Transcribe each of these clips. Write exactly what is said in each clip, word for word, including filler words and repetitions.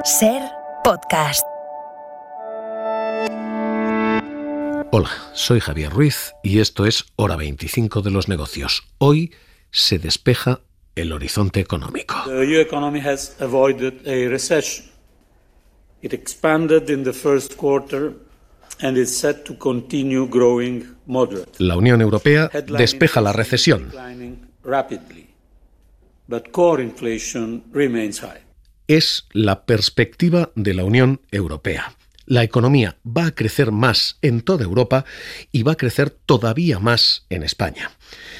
Ser Podcast. Hola, soy Javier Ruiz y esto es Hora veinticinco de los negocios. Hoy se despeja el horizonte económico. The E U economy has avoided a recession. It expanded in the first quarter and is set to continue growing moderately. La Unión Europea despeja la recesión. Rapidly, but core inflation remains high. Es la perspectiva de la Unión Europea. La economía va a crecer más en toda Europa y va a crecer todavía más en España.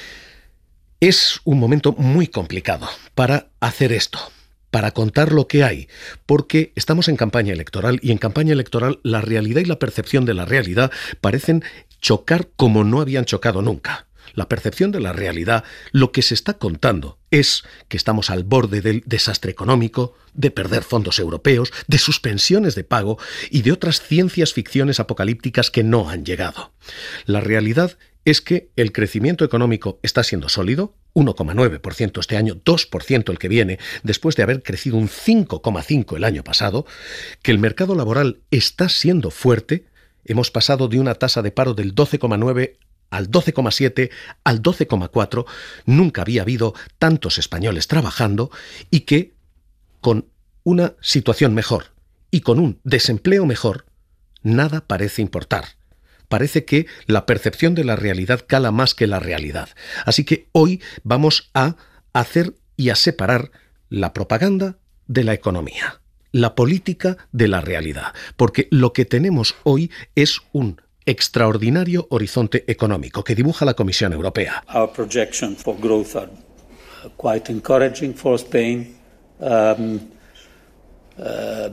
Es un momento muy complicado para hacer esto, para contar lo que hay, porque estamos en campaña electoral y en campaña electoral la realidad y la percepción de la realidad parecen chocar como no habían chocado nunca. La percepción de la realidad, lo que se está contando es que estamos al borde del desastre económico, de perder fondos europeos, de suspensiones de pago y de otras ciencias ficciones apocalípticas que no han llegado. La realidad es que el crecimiento económico está siendo sólido, uno coma nueve por ciento este año, dos por ciento el que viene, después de haber crecido un cinco coma cinco por ciento el año pasado, que el mercado laboral está siendo fuerte, hemos pasado de una tasa de paro del doce coma nueve por ciento al doce coma siete, al doce coma cuatro, nunca había habido tantos españoles trabajando y que con una situación mejor y con un desempleo mejor, nada parece importar. Parece que la percepción de la realidad cala más que la realidad. Así que hoy vamos a hacer y a separar la propaganda de la economía, la política de la realidad, porque lo que tenemos hoy es un extraordinario horizonte económico que dibuja la Comisión Europea. Our projections for growth are quite encouraging for Spain, um, uh,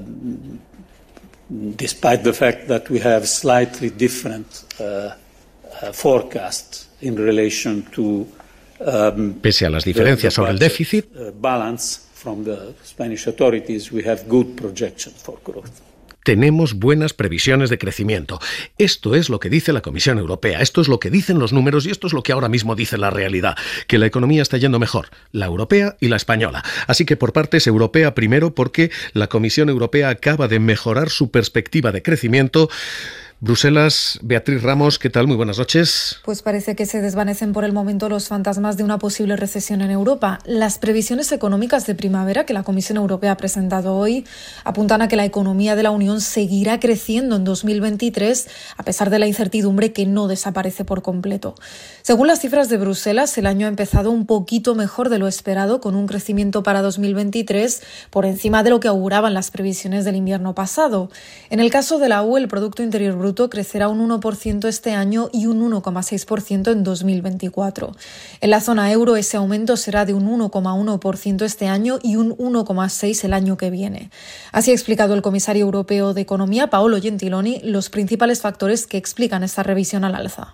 despite the fact that we have slightly different uh, uh, forecasts in relation to um, Pese a las diferencias sobre el déficit, uh, balance from the Spanish authorities, we have good projections for growth. Tenemos buenas previsiones de crecimiento. Esto es lo que dice la Comisión Europea, esto es lo que dicen los números y esto es lo que ahora mismo dice la realidad, que la economía está yendo mejor, la europea y la española. Así que por partes europea primero, porque la Comisión Europea acaba de mejorar su perspectiva de crecimiento. Bruselas, Beatriz Ramos, ¿qué tal? Muy buenas noches. Pues parece que se desvanecen por el momento los fantasmas de una posible recesión en Europa. Las previsiones económicas de primavera que la Comisión Europea ha presentado hoy apuntan a que la economía de la Unión seguirá creciendo en dos mil veintitrés, a pesar de la incertidumbre que no desaparece por completo. Según las cifras de Bruselas, el año ha empezado un poquito mejor de lo esperado, con un crecimiento para dos mil veintitrés por encima de lo que auguraban las previsiones del invierno pasado. En el caso de la U E, el Producto Interior Bruto Bruto crecerá un uno por ciento este año y un uno coma seis por ciento en dos mil veinticuatro. En la zona euro ese aumento será de un uno coma uno por ciento este año y un uno coma seis por ciento el año que viene. Así ha explicado el comisario europeo de Economía, Paolo Gentiloni, los principales factores que explican esta revisión al alza.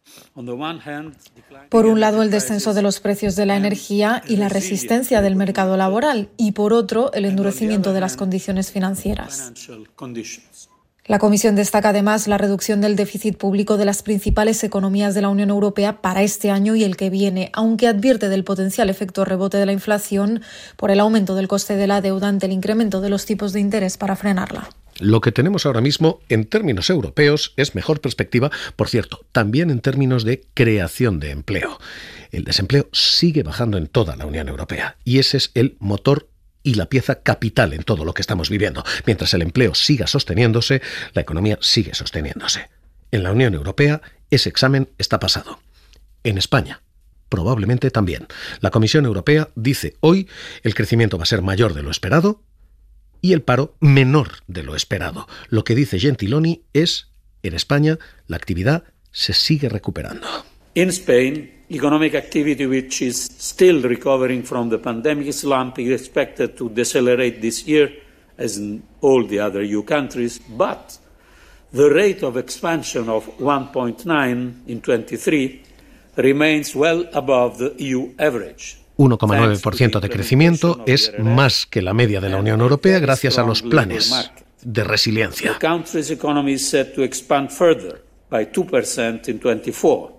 Por un lado, el descenso de los precios de la energía y la resistencia del mercado laboral, y por otro, el endurecimiento de las condiciones financieras. La Comisión destaca además la reducción del déficit público de las principales economías de la Unión Europea para este año y el que viene, aunque advierte del potencial efecto rebote de la inflación por el aumento del coste de la deuda ante el incremento de los tipos de interés para frenarla. Lo que tenemos ahora mismo en términos europeos es mejor perspectiva, por cierto, también en términos de creación de empleo. El desempleo sigue bajando en toda la Unión Europea y ese es el motor y la pieza capital en todo lo que estamos viviendo. Mientras el empleo siga sosteniéndose, la economía sigue sosteniéndose. En la Unión Europea, ese examen está pasado. En España, probablemente también. La Comisión Europea dice hoy el crecimiento va a ser mayor de lo esperado y el paro menor de lo esperado. Lo que dice Gentiloni es, en España, la actividad se sigue recuperando. In Spain, economic activity, which is still recovering from the pandemic slump, is expected to decelerate this year, as in all the other E U countries, but the rate of expansion of one point nine in twenty-three remains well above the E U average. uno coma nueve por ciento de crecimiento es más que la media de la Unión Europea gracias a los planes de resiliencia. The country's economy is set to expand further by two percent in twenty-four.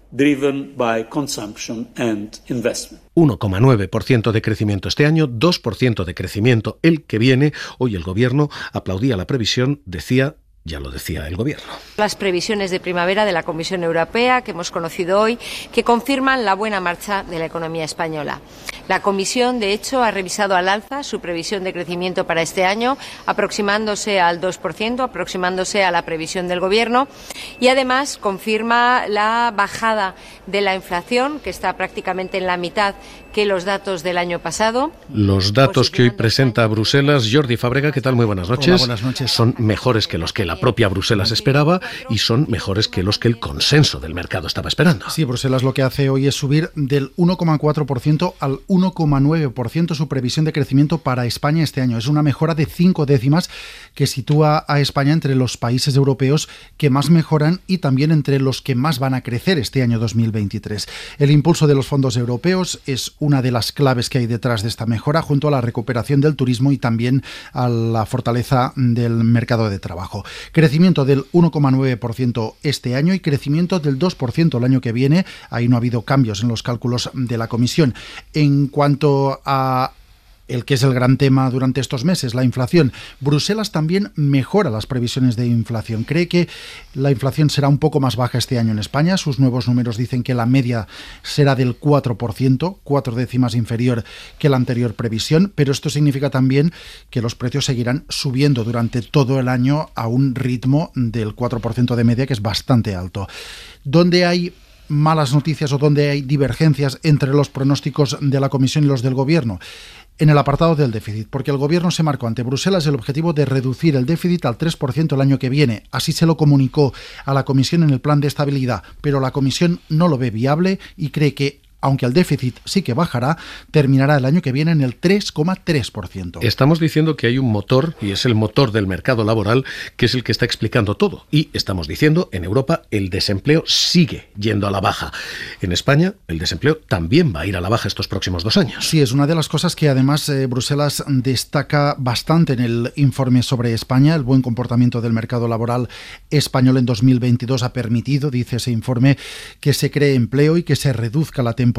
driven by consumption and investment. uno coma nueve por ciento de crecimiento este año, dos por ciento de crecimiento el que viene. Hoy el Gobierno aplaudía la previsión, decía... Ya lo decía el Gobierno. Las previsiones de primavera de la Comisión Europea que hemos conocido hoy, que confirman la buena marcha de la economía española. La Comisión, de hecho, ha revisado al alza su previsión de crecimiento para este año, aproximándose al dos por ciento, aproximándose a la previsión del Gobierno, y además confirma la bajada de la inflación, que está prácticamente en la mitad que los datos del año pasado. Los datos que hoy presenta Bruselas, Jordi Fábrega, ¿qué tal? Muy buenas noches. Hola, buenas noches. Son mejores que los que la propia Bruselas esperaba y son mejores que los que el consenso del mercado estaba esperando. Sí, Bruselas lo que hace hoy es subir del uno coma cuatro por ciento al uno coma nueve por ciento su previsión de crecimiento para España este año. Es una mejora de cinco décimas que sitúa a España entre los países europeos que más mejoran y también entre los que más van a crecer este año dos mil veintitrés. El impulso de los fondos europeos es una de las claves que hay detrás de esta mejora, junto a la recuperación del turismo y también a la fortaleza del mercado de trabajo. Crecimiento del uno coma nueve por ciento este año y crecimiento del dos por ciento el año que viene. Ahí no ha habido cambios en los cálculos de la Comisión. En cuanto a el que es el gran tema durante estos meses, la inflación, Bruselas también mejora las previsiones de inflación. Cree que la inflación será un poco más baja este año en España. Sus nuevos números dicen que la media será del cuatro por ciento, cuatro décimas inferior que la anterior previsión, pero esto significa también que los precios seguirán subiendo durante todo el año a un ritmo del cuatro por ciento de media, que es bastante alto. ¿Dónde hay malas noticias o dónde hay divergencias entre los pronósticos de la Comisión y los del Gobierno? En el apartado del déficit, porque el Gobierno se marcó ante Bruselas el objetivo de reducir el déficit al tres por ciento el año que viene. Así se lo comunicó a la Comisión en el plan de estabilidad, pero la Comisión no lo ve viable y cree que, aunque el déficit sí que bajará, terminará el año que viene en el tres coma tres por ciento. Estamos diciendo que hay un motor, y es el motor del mercado laboral, que es el que está explicando todo. Y estamos diciendo, en Europa, el desempleo sigue yendo a la baja. En España, el desempleo también va a ir a la baja estos próximos dos años. Sí, es una de las cosas que además eh, Bruselas destaca bastante en el informe sobre España. El buen comportamiento del mercado laboral español en dos mil veintidós ha permitido, dice ese informe, que se cree empleo y que se reduzca la temporalidad.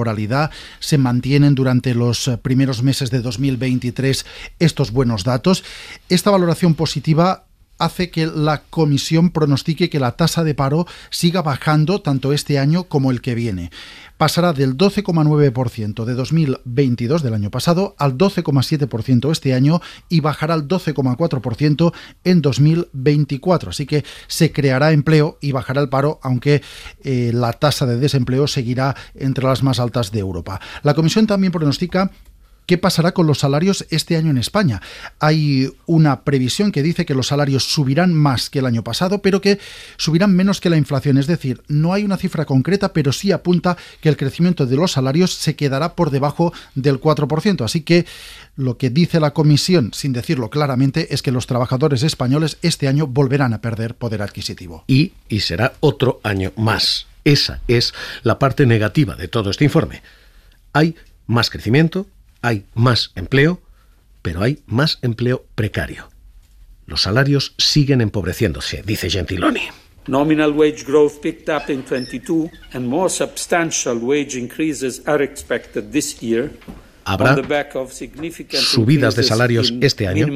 Se mantienen durante los primeros meses de dos mil veintitrés estos buenos datos. Esta valoración positiva hace que la Comisión pronostique que la tasa de paro siga bajando tanto este año como el que viene. Pasará del doce coma nueve por ciento de dos mil veintidós del año pasado al doce coma siete por ciento este año y bajará al doce coma cuatro por ciento en dos mil veinticuatro. Así que se creará empleo y bajará el paro, aunque eh, la tasa de desempleo seguirá entre las más altas de Europa. La Comisión también pronostica ¿qué pasará con los salarios este año en España? Hay una previsión que dice que los salarios subirán más que el año pasado, pero que subirán menos que la inflación. Es decir, no hay una cifra concreta, pero sí apunta que el crecimiento de los salarios se quedará por debajo del cuatro por ciento. Así que lo que dice la Comisión, sin decirlo claramente, es que los trabajadores españoles este año volverán a perder poder adquisitivo. Y, y será otro año más. Esa es la parte negativa de todo este informe. Hay más crecimiento, hay más empleo, pero hay más empleo precario. Los salarios siguen empobreciéndose, dice Gentiloni. Nominal wage growth picked up in twenty-two and more substantial wage increases are expected this year. Habrá subidas de salarios este año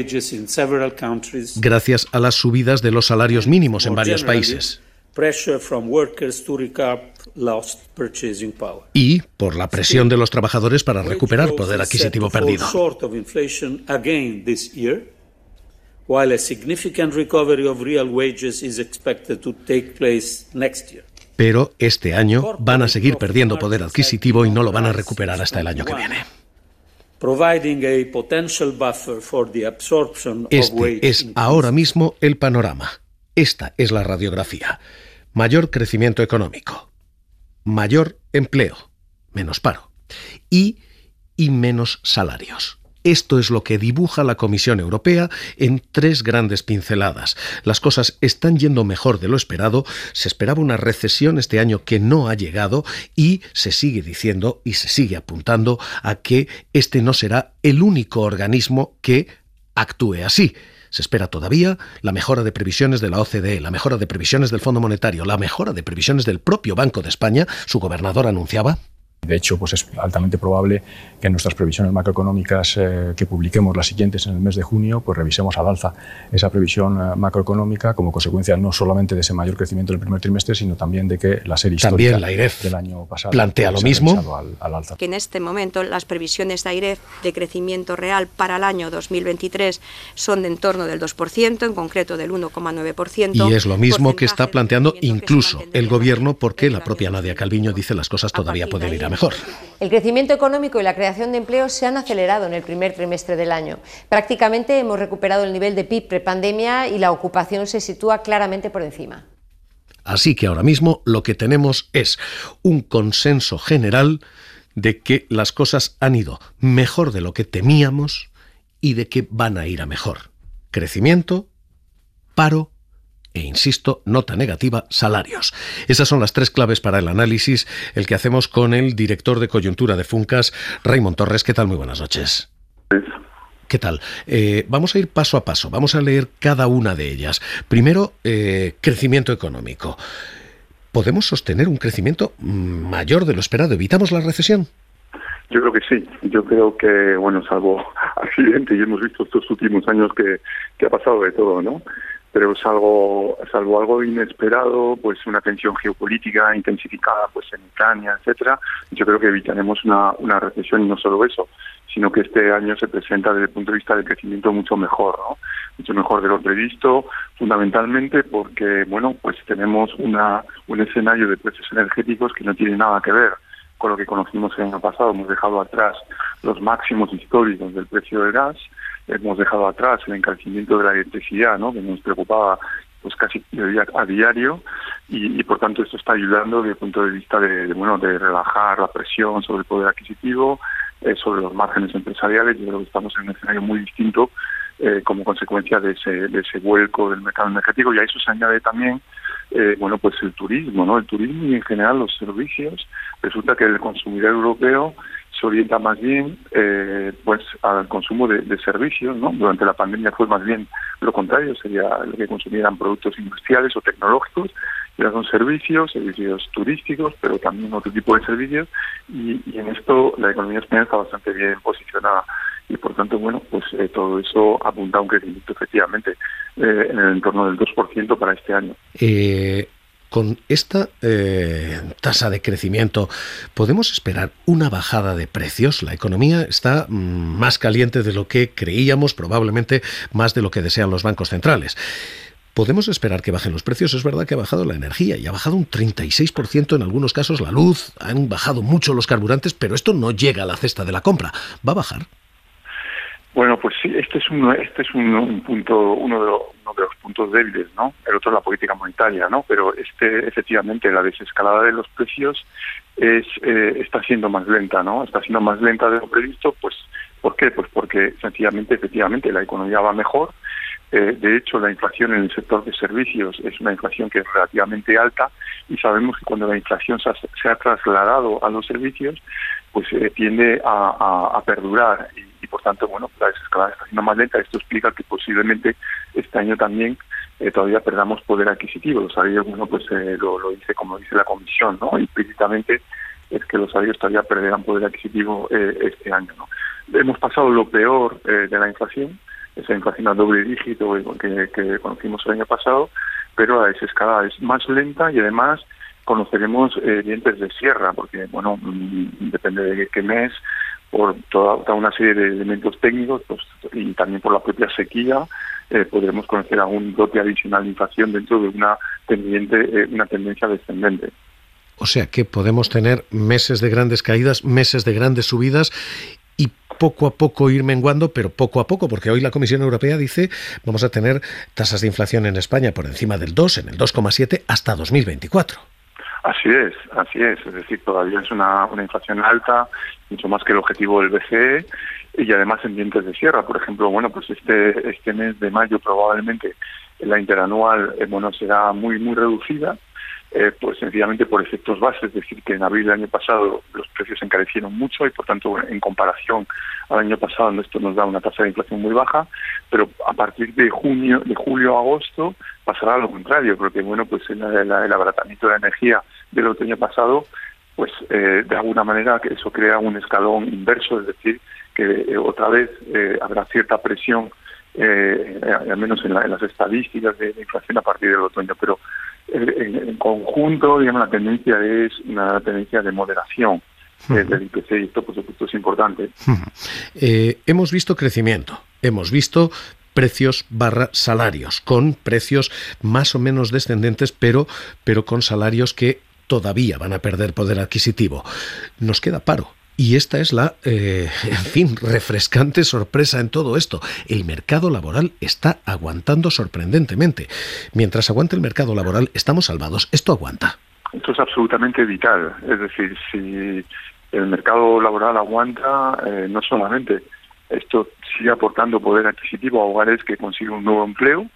gracias a las subidas de los salarios mínimos en varios países. Y por la presión de los trabajadores para recuperar poder adquisitivo perdido. Pero este año van a seguir perdiendo poder adquisitivo y no lo van a recuperar hasta el año que viene. Este es ahora mismo el panorama. Esta es la radiografía. Mayor crecimiento económico, mayor empleo, menos paro y, y menos salarios. Esto es lo que dibuja la Comisión Europea en tres grandes pinceladas. Las cosas están yendo mejor de lo esperado, se esperaba una recesión este año que no ha llegado y se sigue diciendo y se sigue apuntando a que este no será el único organismo que actúe así. Se espera todavía la mejora de previsiones de la O C D E, la mejora de previsiones del Fondo Monetario, la mejora de previsiones del propio Banco de España. Su gobernador anunciaba. De hecho, pues es altamente probable que en nuestras previsiones macroeconómicas eh, que publiquemos las siguientes en el mes de junio, pues revisemos al alza esa previsión eh, macroeconómica como consecuencia no solamente de ese mayor crecimiento del primer trimestre, sino también de que la serie histórica la AIREF del año pasado plantea lo mismo. Al, al alza. Que en este momento las previsiones de AIREF de crecimiento real para el año dos mil veintitrés son de en torno del dos por ciento, en concreto del uno coma nueve por ciento. Y es lo mismo que está planteando incluso el gobierno, porque la propia Nadia Calviño dice las cosas todavía pueden ir a mejor. El crecimiento económico y la creación de empleo se han acelerado en el primer trimestre del año. Prácticamente hemos recuperado el nivel de P I B prepandemia y la ocupación se sitúa claramente por encima. Así que ahora mismo lo que tenemos es un consenso general de que las cosas han ido mejor de lo que temíamos y de que van a ir a mejor. Crecimiento, paro e, insisto, nota negativa, salarios. Esas son las tres claves para el análisis, el que hacemos con el director de coyuntura de Funcas, Raimon Torres. ¿Qué tal? Muy buenas noches. ¿Qué tal? Eh, vamos a ir paso a paso, vamos a leer cada una de ellas. Primero, eh, crecimiento económico. ¿Podemos sostener un crecimiento mayor de lo esperado? ¿Evitamos la recesión? Yo creo que sí. Yo creo que, bueno, salvo accidente, y hemos visto estos últimos años que, que ha pasado de todo, ¿no? Pero salvo, salvo algo inesperado, pues una tensión geopolítica intensificada pues en Ucrania, etcétera, yo creo que evitaremos una, una recesión, y no solo eso, sino que este año se presenta desde el punto de vista del crecimiento mucho mejor, ¿no? Mucho mejor de lo previsto, fundamentalmente porque, bueno, pues tenemos una un escenario de precios energéticos que no tiene nada que ver con lo que conocimos el año pasado. Hemos dejado atrás los máximos históricos del precio del gas, hemos dejado atrás el encarecimiento de la electricidad, ¿no?, que nos preocupaba pues casi a diario, y, y por tanto esto está ayudando desde el punto de vista de, de bueno de relajar la presión sobre el poder adquisitivo, eh, sobre los márgenes empresariales. Yo creo que estamos en un escenario muy distinto eh, como consecuencia de ese, de ese vuelco del mercado energético, y a eso se añade también eh, bueno pues el turismo, ¿no? El turismo y en general los servicios. Resulta que el consumidor europeo se orienta más bien eh, pues al consumo de, de servicios, ¿no? Durante la pandemia fue más bien lo contrario, sería lo que consumieran productos industriales o tecnológicos, y ahora son servicios, servicios turísticos, pero también otro tipo de servicios, y, y en esto la economía española está bastante bien posicionada, y por tanto, bueno, pues eh, todo eso apunta a un crecimiento efectivamente eh, en el entorno del dos por ciento para este año. Eh... Con esta eh, tasa de crecimiento, ¿podemos esperar una bajada de precios? La economía está mmm, más caliente de lo que creíamos, probablemente más de lo que desean los bancos centrales. ¿Podemos esperar que bajen los precios? Es verdad que ha bajado la energía y ha bajado un treinta y seis por ciento en algunos casos la luz, han bajado mucho los carburantes, pero esto no llega a la cesta de la compra. ¿Va a bajar? Bueno, pues sí, este es uno, este es un, un punto, uno de, los, uno de los puntos débiles, ¿no? El otro es la política monetaria, ¿no? Pero este, efectivamente, la desescalada de los precios es eh, está siendo más lenta, ¿no? Está siendo más lenta de lo previsto, pues, ¿por qué? Pues porque sencillamente, efectivamente, la economía va mejor. Eh, de hecho, la inflación en el sector de servicios es una inflación que es relativamente alta, y sabemos que cuando la inflación se ha, se ha trasladado a los servicios, pues eh, tiende a, a, a perdurar, y, y por tanto, bueno, la desescalada está siendo más lenta. Esto explica que posiblemente este año también eh, todavía perdamos poder adquisitivo. Los salarios, bueno, pues eh, lo, lo dice como dice la Comisión, ¿no? Implícitamente es que los salarios todavía perderán poder adquisitivo eh, este año, ¿no? Hemos pasado lo peor eh, de la inflación, esa inflación a doble dígito que, que conocimos el año pasado, pero la desescalada es más lenta, y además conoceremos eh, dientes de sierra, porque, bueno, mmm, depende de qué mes, por toda, toda una serie de elementos técnicos, pues, y también por la propia sequía, eh, podremos conocer algún dote adicional de inflación dentro de una tendiente, eh, una tendencia descendente. O sea que podemos tener meses de grandes caídas, meses de grandes subidas, y poco a poco ir menguando, pero poco a poco, porque hoy la Comisión Europea dice vamos a tener tasas de inflación en España por encima del dos, en el dos coma siete, hasta dos mil veinticuatro. Así es, así es. Es decir, todavía es una, una inflación alta, mucho más que el objetivo del B C E, y además en dientes de sierra. Por ejemplo, bueno, pues este este mes de mayo probablemente la interanual eh, bueno será muy muy reducida, eh, pues sencillamente por efectos bases, es decir, que en abril del año pasado los precios se encarecieron mucho, y por tanto en comparación al año pasado esto nos da una tasa de inflación muy baja, pero a partir de junio, de julio a agosto pasará lo contrario, porque bueno, pues el, el, el abaratamiento de la energía del otoño pasado, pues eh, de alguna manera que eso crea un escalón inverso, es decir, que eh, otra vez eh, habrá cierta presión, eh, al menos en, la, en las estadísticas de, de inflación a partir del otoño, pero eh, en, en conjunto, digamos, la tendencia es una tendencia de moderación eh, del I P C, y esto por supuesto es importante. Eh, hemos visto crecimiento, hemos visto precios barra salarios, con precios más o menos descendentes, pero, pero con salarios que todavía van a perder poder adquisitivo. Nos queda paro. Y esta es la, eh, en fin, refrescante sorpresa en todo esto. El mercado laboral está aguantando sorprendentemente. Mientras aguante el mercado laboral, estamos salvados. Esto aguanta. Esto es absolutamente vital. Es decir, si el mercado laboral aguanta, eh, no solamente esto sigue aportando poder adquisitivo a hogares que consiguen un nuevo empleo,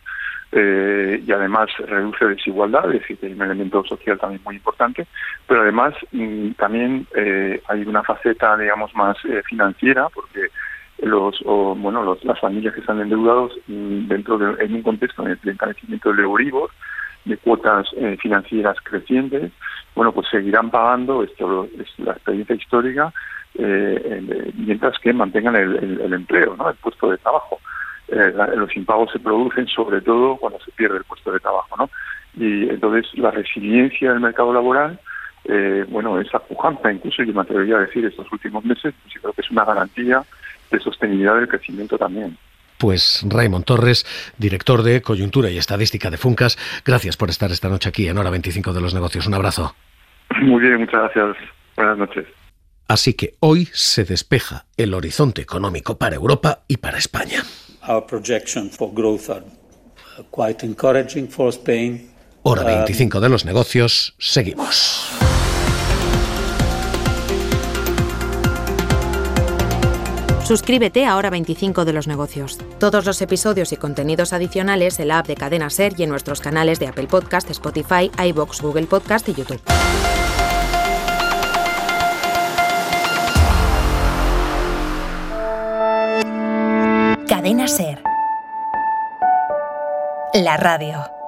Eh, y además reduce desigualdad, es decir, que hay un elemento social también muy importante, pero además mmm, también eh, hay una faceta, digamos, más eh, financiera, porque los o, bueno los, las familias que están endeudados mmm, dentro de en un contexto de encarecimiento del Euribor, de cuotas eh, financieras crecientes, bueno, pues seguirán pagando, esto es la experiencia histórica, eh, eh, mientras que mantengan el, el, el empleo, ¿no?, el puesto de trabajo. Eh, la, los impagos se producen sobre todo cuando se pierde el puesto de trabajo, ¿no? Y entonces la resiliencia del mercado laboral, eh, bueno, es pujante, incluso yo me atrevería a decir estos últimos meses, pues yo creo que es una garantía de sostenibilidad del crecimiento también. Pues Raimon Torres, director de Coyuntura y Estadística de Funcas, gracias por estar esta noche aquí en Hora veinticinco de los Negocios. Un abrazo. Muy bien, muchas gracias. Buenas noches. Así que hoy se despeja el horizonte económico para Europa y para España. Our projections for growth are quite encouraging for Spain. Hora veinticinco de los Negocios, seguimos. Suscríbete a Hora veinticinco de los Negocios. Todos los episodios y contenidos adicionales en la app de Cadena Ser y en nuestros canales de Apple Podcast, Spotify, iVoox, Google Podcast y YouTube. Cadena Ser. La radio.